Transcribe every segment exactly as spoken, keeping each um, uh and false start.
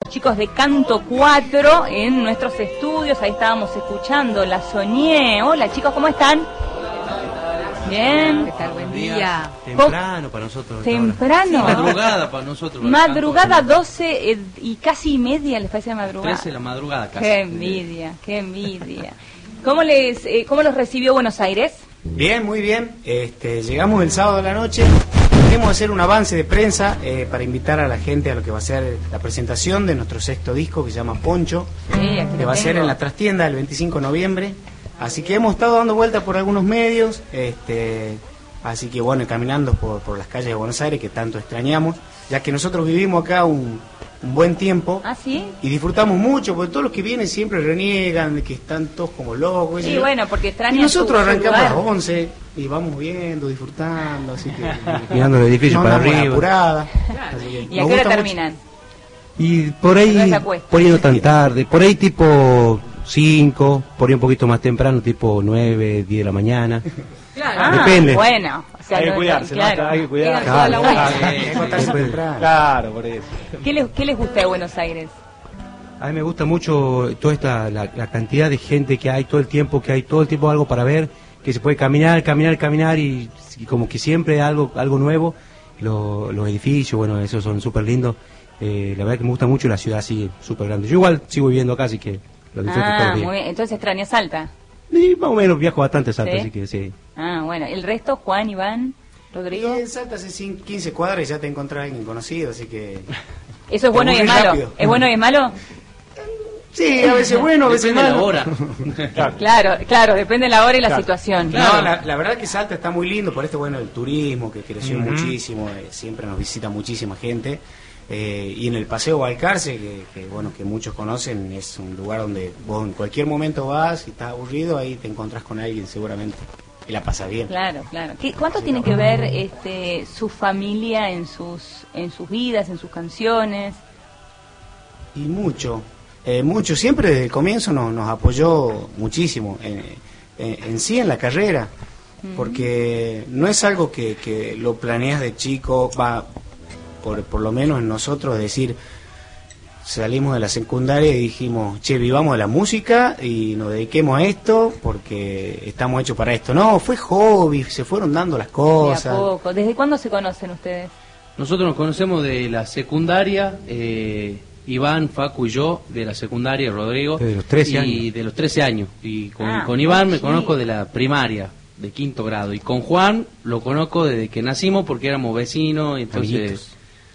chicos de Canto cuatro en nuestros estudios. Ahí estábamos escuchando La Soñé. Hola chicos, ¿cómo están? Bien. ¿Qué tal? Buen día. Temprano para nosotros. Temprano. Madrugada para nosotros. Madrugada doce eh, y casi media, ¿les parece madrugada? trece de la madrugada casi. Qué envidia, qué envidia. ¿Cómo les, eh, cómo los recibió Buenos Aires? Bien, muy bien. Este, llegamos el sábado a la noche. Queremos hacer un avance de prensa eh, para invitar a la gente a lo que va a ser la presentación de nuestro sexto disco que se llama Poncho, Sí, aquí que lo va a ser tengo. en la trastienda el veinticinco de noviembre. Así que hemos estado dando vueltas por algunos medios, este, así que bueno, caminando por, por las calles de Buenos Aires que tanto extrañamos, ya que nosotros vivimos acá un, un buen tiempo. ¿Ah, sí? Y disfrutamos mucho, porque todos los que vienen siempre reniegan de que están todos como locos. Sí, ¿no? bueno, porque Y extrañan nosotros su- su arrancamos a lugar. las once y vamos viendo, disfrutando, así que... Mirando el edificio no para andamos arriba. apurada, así que ¿Y a nos qué hora gusta mucho. terminan? Y por ahí, No se acuesta. por ahí no tan tarde, por ahí tipo cinco, por ahí un poquito más temprano, tipo nueve, diez de la mañana. Ah, Depende. bueno. O sea, Hay que no- cuidarse, ¿no? claro. Hay que cuidarse. Llegan toda la Claro, vuelta. claro. Hay que acostarse Depende. temprano. Claro, por eso. ¿Qué les, ¿Qué les gusta de Buenos Aires? A mí me gusta mucho toda esta, la, la cantidad de gente que hay, todo el tiempo que hay, todo el tiempo algo para ver, que se puede caminar, caminar, caminar y, y como que siempre algo algo nuevo. Lo- los edificios, bueno, esos son súper lindos. Eh, la verdad que me gusta mucho la ciudad así, súper grande. Yo igual sigo viviendo acá, así que lo disfruto todos Ah, los días. muy bien. Entonces extraña Salta. Y más o menos viajo bastante Salta, ¿Sí? así que sí. Ah, bueno. ¿El resto, Juan, Iván, Rodrigo? Y en Salta hace cin- quince cuadras y ya te encontrás a alguien conocido, así que... ¿Eso es bueno y es aburrís malo? rápido. ¿Es bueno y es malo? Sí, a veces bueno, a veces Depende de la malo. hora. Claro. Claro, claro, depende de la hora y la Claro. situación. No, la, la verdad que Salta está muy lindo, por esto bueno, el turismo que creció muchísimo, eh, siempre nos visita muchísima gente. Eh, y en el Paseo Balcarce, que, que, bueno, que muchos conocen, es un lugar donde vos en cualquier momento vas y estás aburrido, ahí te encontrás con alguien seguramente y la pasas bien. Claro, claro. ¿Qué, ¿Cuánto tiene que ver este, su familia en sus, en sus vidas, en sus canciones? Y mucho, eh, mucho, siempre desde el comienzo nos, nos apoyó muchísimo, en, en, en sí en la carrera, porque no es algo que, que lo planeas de chico, va, por, por lo menos en nosotros, es decir, salimos de la secundaria y dijimos, che, vivamos de la música y nos dediquemos a esto porque estamos hechos para esto. No, fue hobby, se fueron dando las De a cosas. poco. ¿Desde cuándo se conocen ustedes? Nosotros nos conocemos de la secundaria, eh, Iván, Facu y yo, de la secundaria, Rodrigo. De los trece y años. de los trece años. Y con, Ah, con Iván me sí. conozco de la primaria, de quinto grado. Y con Juan lo conozco desde que nacimos porque éramos vecinos, y entonces... Amiguitos.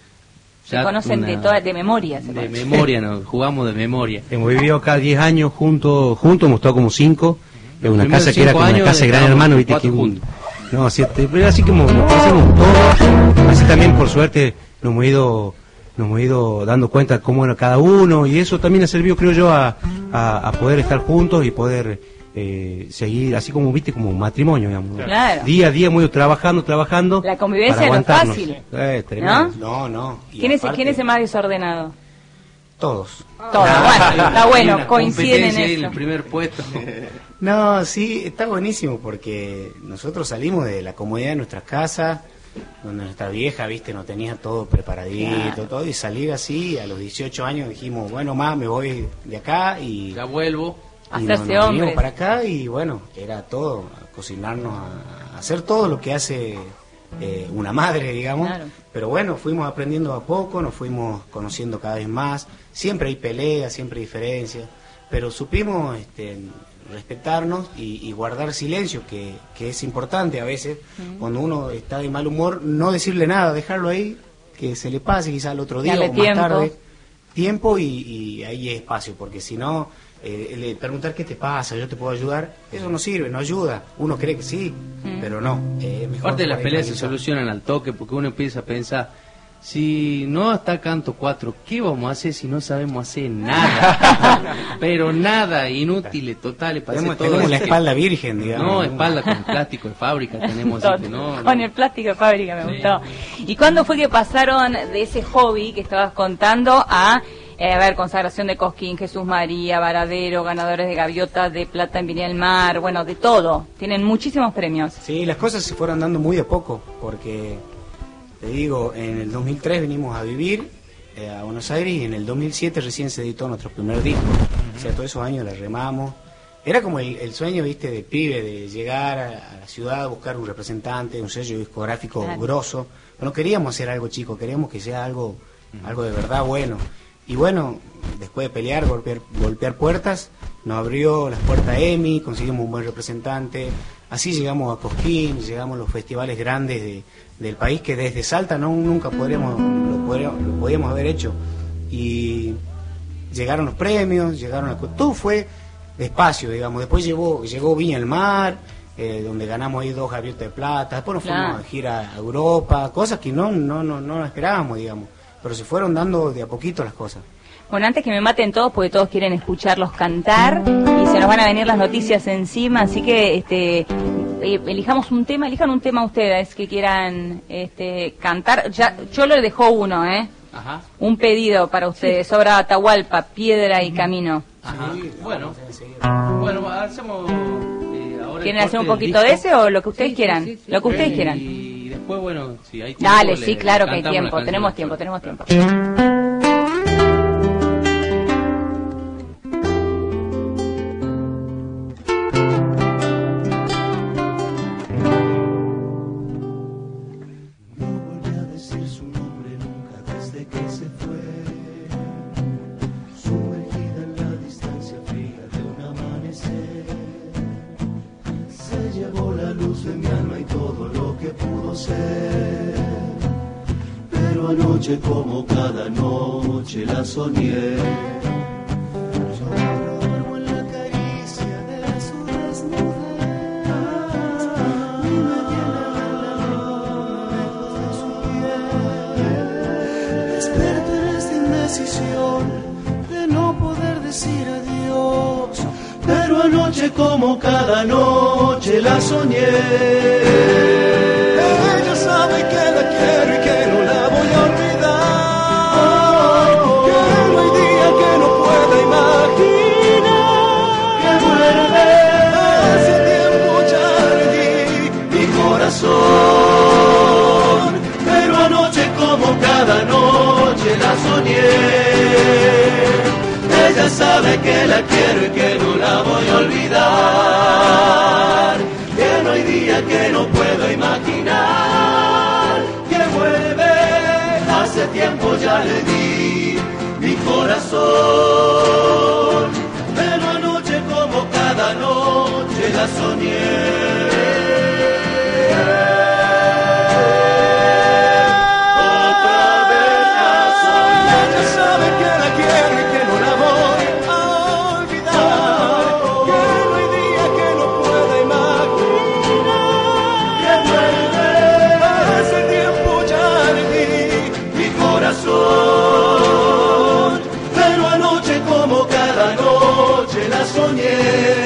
Se conocen de toda, de memoria. Se De conocen. memoria, nos jugamos de memoria. Hemos vivido acá diez años juntos, juntos hemos estado como cinco, en una primeros casa que era cinco como una años casa de Gran estábamos Hermano, viste cuatro que un- juntos. no, siete, pero así como nos conocemos todos, así también por suerte nos hemos ido, nos hemos ido dando cuenta cómo era cada uno y eso también ha servido, creo yo, a, a, a poder estar juntos y poder eh, seguir, así como viste, como un matrimonio, digamos. Claro. Día a día hemos ido trabajando, trabajando. La convivencia para no es aguantarnos. fácil. Eh, tremendo. No, no. y ¿Quién es, aparte, ¿Quién es el más desordenado? Todos. Todo. Bueno, está Hay bueno, una coinciden en competencia ahí en eso. el primer puesto. No, sí, está buenísimo porque nosotros salimos de la comodidad de nuestras casas, donde nuestra vieja, viste, no tenía todo preparadito, todo, y salir así, a los dieciocho años dijimos, bueno, más me voy de acá y, Ya vuelvo. y Hacerse nos- nos vinimos hombres. para acá y bueno, era todo, a cocinarnos, a, a hacer todo lo que hace eh, una madre, digamos. Claro. Pero bueno, fuimos aprendiendo a poco, nos fuimos conociendo cada vez más, siempre hay peleas, siempre hay diferencias, pero supimos este, respetarnos y, y guardar silencio, que, que es importante a veces, cuando uno está de mal humor, no decirle nada, dejarlo ahí, que se le pase quizás al otro día Darle o más tiempo. tarde, tiempo y, y ahí es espacio, porque si no, eh, le preguntar qué te pasa, yo te puedo ayudar, eso no sirve, no ayuda, uno cree que sí, pero no, eh, mejor Aparte de las por ahí peleas se analizar. solucionan al toque porque uno empieza a pensar, si no está Canto cuatro, ¿qué vamos a hacer si no sabemos hacer nada? Pero nada, inútiles, totales, para Tenemos, hacer todo. tenemos la Es que- espalda virgen, digamos. No, espalda con plástico de fábrica tenemos, así que no, Con no. el plástico de fábrica me Sí. gustó. ¿Y cuándo fue que pasaron de ese hobby que estabas contando a, eh, a ver, consagración de Cosquín, Jesús María, Varadero, ganadores de Gaviota, de Plata en Viña del Mar, bueno, de todo? Tienen muchísimos premios. Sí, las cosas se fueron dando muy de poco, porque, te digo, en el dos mil tres vinimos a vivir eh, a Buenos Aires y en el dos mil siete recién se editó nuestro primer disco. Uh-huh. O sea, todos esos años la remamos. Era como el, el sueño, viste, de pibe, de llegar a, a la ciudad, buscar un representante, un sello discográfico claro. grosso. Pero no queríamos hacer algo chico, queríamos que sea algo, uh-huh. algo de verdad bueno. Y bueno, después de pelear, golpear, golpear puertas, nos abrió las puertas EMI, conseguimos un buen representante. Así llegamos a Cosquín, llegamos a los festivales grandes de, del país, que desde Salta no nunca podríamos, lo, podríamos, lo podíamos haber hecho. Y llegaron los premios, llegaron a, todo fue despacio, digamos. Después llegó, llegó Viña del Mar, eh, donde ganamos ahí dos gaviotas de plata. Después nos fuimos claro. a gira a Europa, cosas que no, no, no, no esperábamos, digamos. Pero se fueron dando de a poquito las cosas. Bueno, antes que me maten todos, porque todos quieren escucharlos cantar y se nos van a venir las noticias encima, así que este elijamos un tema, elijan un tema ustedes que quieran este cantar. Ya Cholo le dejó uno, ¿eh? Ajá. Un pedido para ustedes, sí. Obra Atahualpa, Piedra y Camino. Ajá. Sí, bueno, bueno, hacemos... Eh, ahora ¿quieren hacer un poquito de ese o lo que ustedes sí, quieran? Sí, sí, sí. Lo que ustedes y quieran. Y después, bueno, si hay tiempo... Dale, sí, claro que hay tiempo, tenemos tiempo, tenemos tiempo. Como cada noche la soñé. Yo duermo en la caricia de su desnudez y me llena la luna lejos de su piel. Desperto en esta indecisión de no poder decir adiós, pero anoche como cada noche la soñé. Ella sabe que la quiero y que no la voy a olvidar. Pero anoche como cada noche la soñé. Ella sabe que la quiero y que no la voy a olvidar. Que no hay día que no puedo imaginar que vuelve. Hace tiempo ya le di mi corazón. Pero anoche como cada noche la soñé. Pero anoche como cada noche la soñé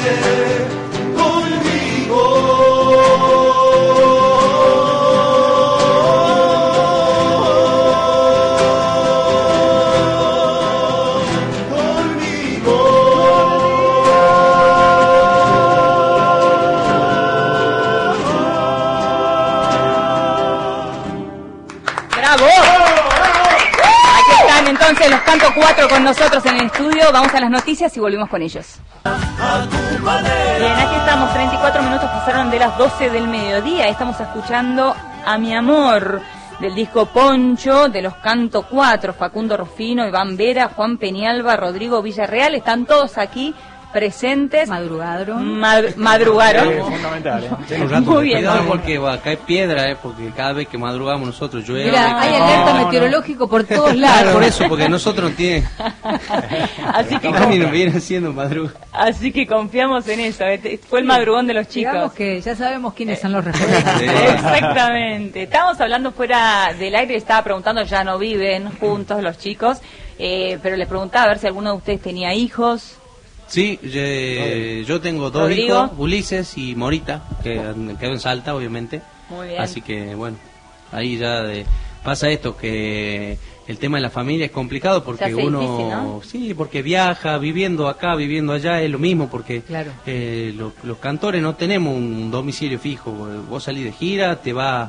Entonces los Canto Cuatro con nosotros en el estudio, vamos a las noticias y volvemos con ellos. Bien, aquí estamos, treinta y cuatro minutos pasaron de las doce del mediodía, estamos escuchando A Mi Amor, del disco Poncho, de los Canto Cuatro, Facundo Rufino, Iván Vera, Juan Peñalba, Rodrigo Villarreal, están todos aquí presentes. Madrugaron. Mad madrugaron. Sí, es fundamental, ¿eh? Muy bien. Cuidado porque va a caer piedra, ¿eh? Porque cada vez que madrugamos nosotros llueve. Mira, hay alerta no, meteorológico no. por todos lados. Claro, por eso, porque nosotros no tiene. Así que ni nos viene haciendo madrugada. Así que confiamos en eso. Fue el madrugón de los chicos. Digamos que ya sabemos quiénes son los referentes. Sí. Exactamente. Estábamos hablando fuera del aire, estaba preguntando, ya no viven juntos los chicos, eh, pero les preguntaba a ver si alguno de ustedes tenía hijos. Sí, yo, yo tengo dos Rodrigo. hijos, Ulises y Morita, que quedó en Salta, obviamente. Muy bien. Así que, bueno, ahí ya de, pasa esto, que el tema de la familia es complicado porque uno... difícil, ¿no? Sí, porque viaja, viviendo acá, viviendo allá, es lo mismo, porque claro. eh, lo, los cantores no tenemos un domicilio fijo. Vos salís de gira, te vas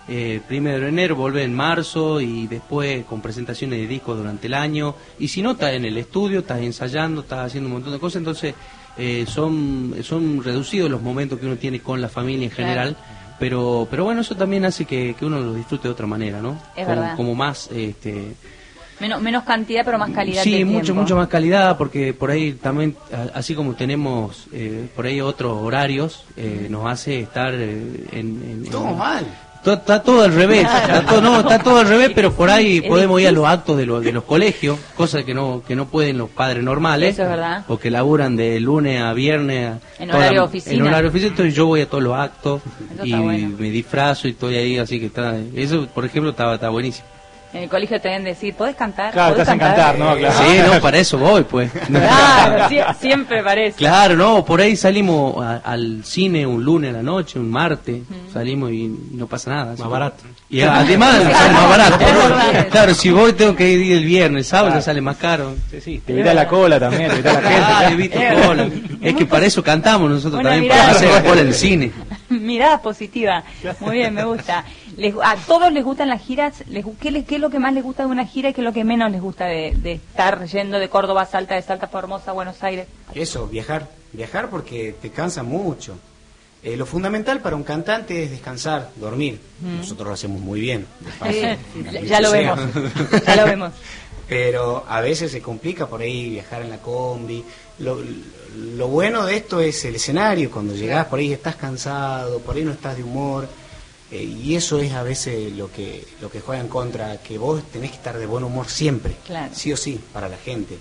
eh, primero de enero, volver en marzo y después con presentaciones de discos durante el año. Y si no, estás en el estudio, estás ensayando, estás haciendo un montón de cosas, entonces eh, son, son reducidos los momentos que uno tiene con la familia en general. Claro. Pero pero bueno, eso también hace que, que uno lo disfrute de otra manera, ¿no? Es como, verdad. como más... este Menos, menos cantidad, pero más calidad. Sí, de mucho, tiempo. mucho más calidad, porque por ahí también, a- así como tenemos eh, por ahí otros horarios, eh, nos hace estar eh, en, en... Todo en- mal. To- Está todo al revés, está todo, no, está todo al revés, pero por ahí podemos ir a los actos de los, de los colegios, cosa que no que no pueden los padres normales, Eso es verdad. porque laburan de lunes a viernes a- En toda horario la- oficina. en horario oficina, entonces yo voy a todos los actos Eso y está bueno. me disfrazo y estoy ahí, así que está, eso por ejemplo está, está buenísimo. En el colegio te deben decir, ¿podés cantar? Claro, ¿Podés te hacen cantar, ¿no? Claro. Sí, no, para eso voy, pues. Claro, sie- siempre parece. Claro, no, por ahí salimos a- al cine un lunes a la noche, un martes, salimos y no pasa nada. así Más que- barato. Y además sale más barato. Es verdad. Claro, si voy tengo que ir el viernes, el sábado ya sale más caro. Sí, sí, te evita la cola también, te evita la gente. Ah, evito cola. Es que para eso cantamos nosotros Una también, mirada. para hacer cola en el cine. Mirada positiva. Muy bien, me gusta. Les- a todos les gustan las giras. Les, gu- ¿qué, les- ¿Qué es lo que más les gusta de una gira y qué es lo que menos les gusta de, de estar yendo de Córdoba a Salta, de Salta a Formosa, a Buenos Aires? Eso, viajar. Viajar porque te cansa mucho. Eh, lo fundamental para un cantante es descansar, dormir. Nosotros lo hacemos muy bien. de paso. Sí, Dicho ya lo sea. vemos. Ya lo vemos. Pero a veces se complica por ahí viajar en la combi. Lo, lo bueno de esto es el escenario, cuando llegás por ahí estás cansado, por ahí no estás de humor, eh, y eso es a veces lo que lo que juega en contra, que vos tenés que estar de buen humor siempre, Claro. sí o sí, para la gente.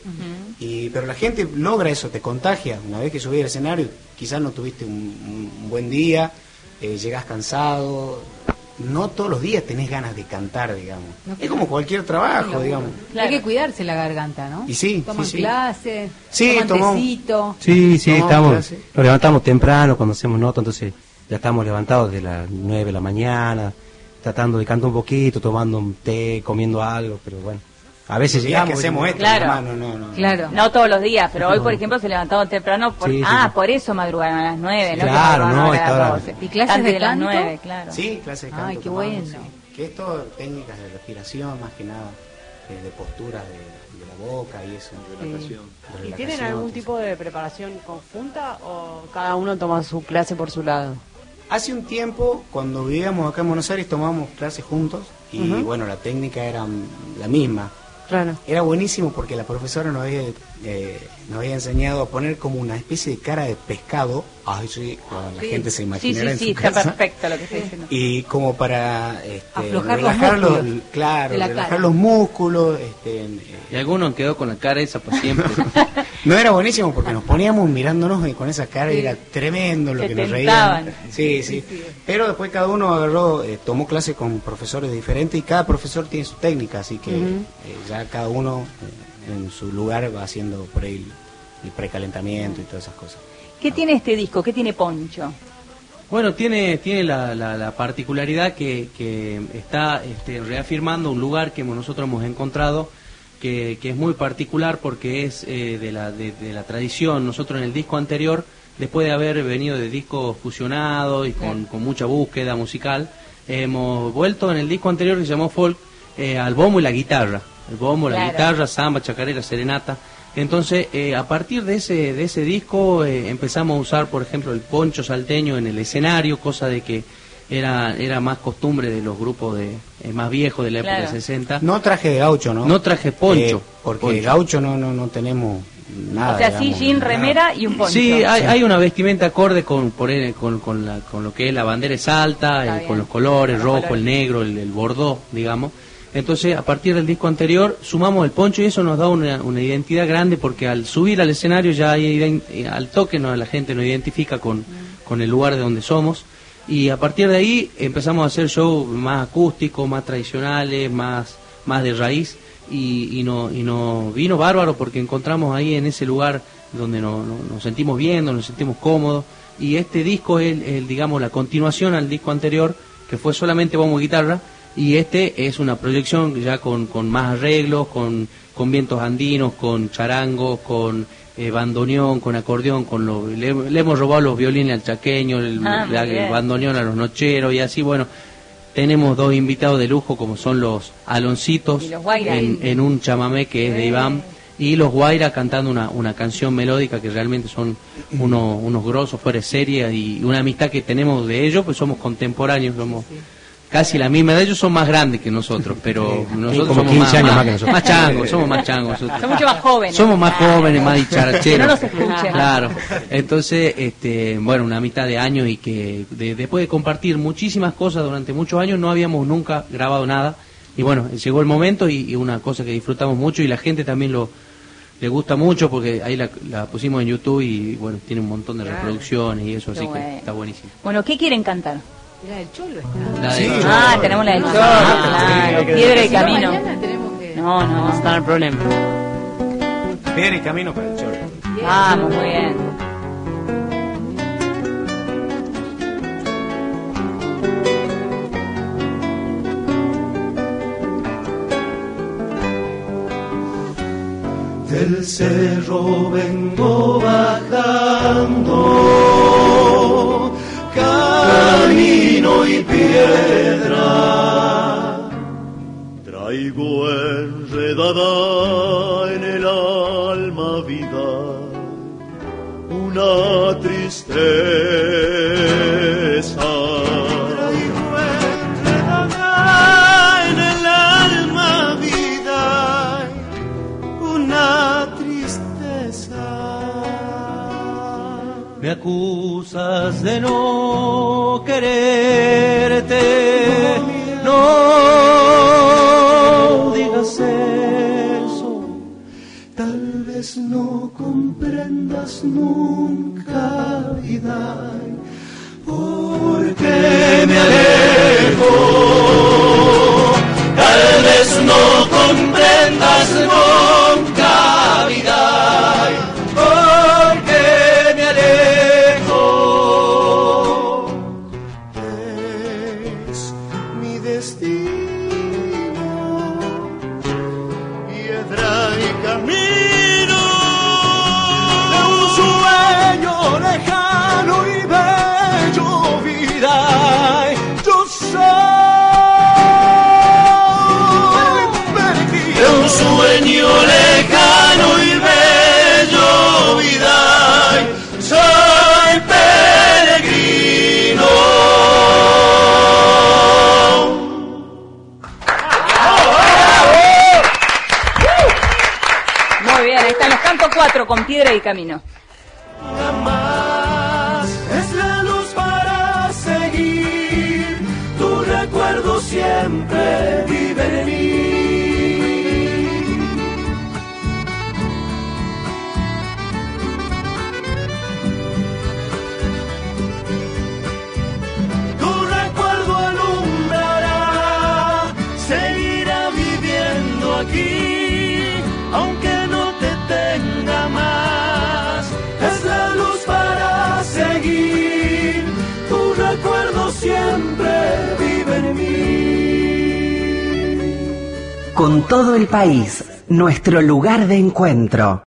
y Pero la gente logra eso, te contagia. Una vez que subís al escenario, quizás no tuviste un, un- un buen día, eh, llegás cansado. No todos los días tenés ganas de cantar, digamos. Es como cualquier trabajo, digamos. Claro. Hay que cuidarse la garganta, ¿no? Y sí, Toman sí, sí. clases, Sí, toman tomamos- tecito. Sí, sí, Tomamos estamos, clase. nos levantamos temprano cuando hacemos nota, entonces ya estamos levantados de las nueve de la mañana, tratando de cantar un poquito, tomando un té, comiendo algo, pero bueno, a veces Los días llegamos. que hacemos esto, Claro. hermano, no, no. Claro. No todos los días, pero hoy, por ejemplo, se levantaron temprano. Por... Sí, sí, ah, sí. por eso madrugaron a las nueve, ¿no? Que Claro, madrugaron no, a esta las hora- doce. ¿Y clases Antes de las canto? nueve, claro. Sí, clase de canto. Ay, qué tomamos, bueno. sí. Que es todo técnicas de respiración, más que nada, eh, de postura de, de la boca y eso. De ¿Y relajación, tienen algún sí. tipo de preparación conjunta o cada uno toma su clase por su lado? Hace un tiempo, cuando vivíamos acá en Buenos Aires, tomamos clases juntos y Ujú. bueno, la técnica era mm, la misma. Claro. Era buenísimo porque la profesora nos había, eh, nos había enseñado a poner como una especie de cara de pescado. Ay, sí, bueno, la gente se Sí, imaginará sí, en sí, su está casa. perfecto lo que está diciendo. Y como para este, Aflojar los relajar los, músculos claro, de la relajar cara. los músculos. Este, en- eh, Y algunos quedó con la cara esa para siempre. no era buenísimo porque nos poníamos mirándonos y con esa cara y era tremendo lo Te que nos tentaban. reían. Sí, sí. Pero después cada uno agarró, eh, tomó clase con profesores diferentes y cada profesor tiene su técnica, así que eh, ya cada uno eh, en su lugar va haciendo por ahí el, el precalentamiento y todas esas cosas. ¿Qué tiene este disco? ¿Qué tiene Poncho? Bueno, tiene tiene la, la, la particularidad que, que está este, reafirmando un lugar que nosotros hemos encontrado que, que es muy particular porque es eh, de, la, de, de la tradición. Nosotros en el disco anterior, después de haber venido de discos fusionados y con, con mucha búsqueda musical, hemos vuelto en el disco anterior que se llamó Folk eh, al bombo y la guitarra. El bombo, la Claro. guitarra, samba, chacarera, serenata. Entonces, eh, a partir de ese de ese disco eh, empezamos a usar, por ejemplo, el poncho salteño en el escenario, cosa de que era era más costumbre de los grupos de eh, más viejos de la época Claro. de sesenta. No traje de gaucho, ¿no? No traje poncho. Eh, porque Poncho. gaucho no, no, no tenemos nada. o sea, sí, digamos, jean, nada. remera y un poncho. Sí, hay, hay una vestimenta acorde con por él- con, con, la, con lo que es la bandera de Salta, Está eh, bien. con los colores, Los rojo, colores. el negro, el, el bordó, digamos. Entonces, a partir del disco anterior, sumamos el poncho y eso nos da una, una identidad grande porque al subir al escenario ya hay, ident- eh, al toque no, la gente nos identifica con, con el lugar de donde somos. Y a partir de ahí empezamos a hacer shows más acústicos, más tradicionales, más, más de raíz. Y, y, no, y no vino bárbaro porque encontramos ahí en ese lugar donde no- no- nos sentimos bien, donde nos sentimos cómodos. Y este disco es, el, el, digamos, la continuación al disco anterior, que fue solamente bombo y guitarra. Y este es una proyección ya con, con más arreglos, con, con vientos andinos, con charangos, con eh, bandoneón, con acordeón, con lo, le, le hemos robado los violines al chaqueño, el, Ah, muy la- bien. el bandoneón a los nocheros y así, bueno. tenemos dos invitados de lujo como son los Aloncitos Y los Guaira. en, en un chamamé que es de Iván, y los Guaira cantando una, una canción melódica que realmente son unos, unos grosos fuera de serie, y una amistad que tenemos de ellos, pues somos contemporáneos, somos casi la misma edad. Ellos son más grandes que nosotros, pero nosotros como somos quince más, años más, más que nosotros. más changos, somos más changos nosotros. Son mucho más jóvenes. Somos más Claro. jóvenes, más dicharacheros. Que no nos escuchen. Claro. Entonces, este, bueno, una mitad de años, y que de- después de compartir muchísimas cosas durante muchos años, no habíamos nunca grabado nada. Y bueno, llegó el momento, y, y una cosa que disfrutamos mucho, y la gente también lo le gusta mucho, porque ahí la, la pusimos en YouTube y bueno, tiene un montón de reproducciones y eso, Qué así bueno. que está buenísimo. Bueno, ¿qué quieren cantar? Mira, el cholo está. La de- Sí. Ah, tenemos la del Cholo, claro. Piedra y Si no, camino. mañana tenemos que... No, no. Está el problema. Piedra y camino para el choro. Vamos, muy bien. Del cerro vengo bajando, camino y piedra. Traigo enredada en el alma vida una tristeza. Traigo enredada en el alma vida una tristeza. Me acusas de no quererte, no digas eso. Tal vez no comprendas nunca, vida, porque me alejo. Tal vez no comprendas nunca, vida, porque me alejo. Es mi destino, piedra y camino de un sueño lejano y bello, vida. Yo soy perdido de un sueño lejano y bello, vida. Soy peregrino. Muy bien, ahí están los cantos cuatro con Piedra y camino. Jamás es la luz para seguir, tu recuerdo siempre vive en mí. Tu recuerdo alumbrará, seguirá viviendo aquí, aunque no te tenga más. Es la luz para seguir, tu recuerdo siempre vive en mí. Con todo el país, nuestro lugar de encuentro.